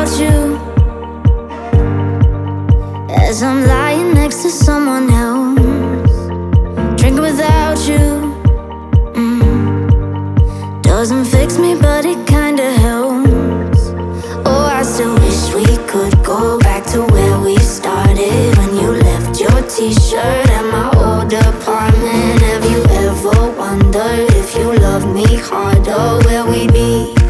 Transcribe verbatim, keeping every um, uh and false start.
without you, as I'm lying next to someone else, drinking without you. mm. Doesn't fix me, but it kinda helps. Oh, I still wish we could go back to where we started, when you left your t-shirt at my old apartment. Have you ever wondered if you loved me harder, where we'd be?